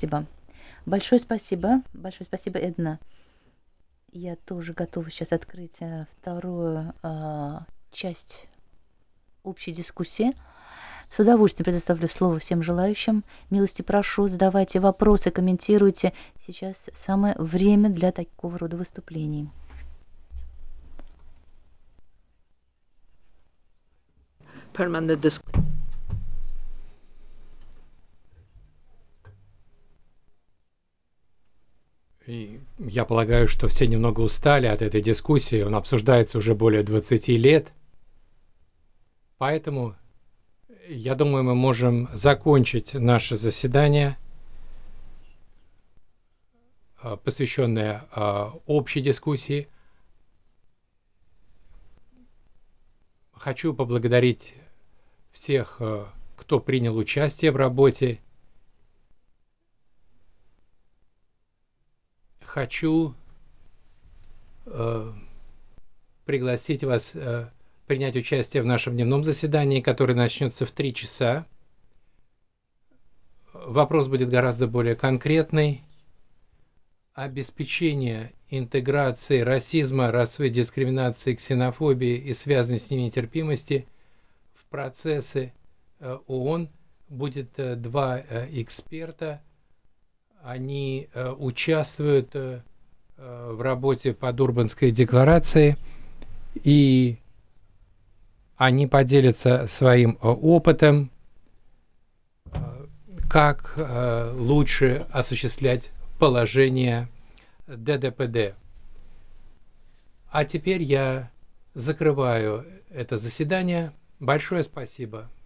спасибо. Большое спасибо, Эдна. Я тоже готова сейчас открыть вторую часть общей дискуссии. С удовольствием предоставлю слово всем желающим. Милости прошу, задавайте вопросы, комментируйте. Сейчас самое время для такого рода выступлений. И я полагаю, что все немного устали от этой дискуссии. Он обсуждается уже более 20 лет. Поэтому, я думаю, мы можем закончить наше заседание, посвященное общей дискуссии. Хочу поблагодарить всех, кто принял участие в работе. Хочу пригласить вас принять участие в нашем дневном заседании, которое начнется в 3 часа. Вопрос будет гораздо более конкретный. Обеспечение интеграции расизма, расовой дискриминации, ксенофобии и связанной с ними нетерпимости в процессы ООН. Будет два эксперта. Они участвуют в работе по Дурбанской декларации, и они поделятся своим опытом, как лучше осуществлять положение ДДПД. А теперь я закрываю это заседание. Большое спасибо.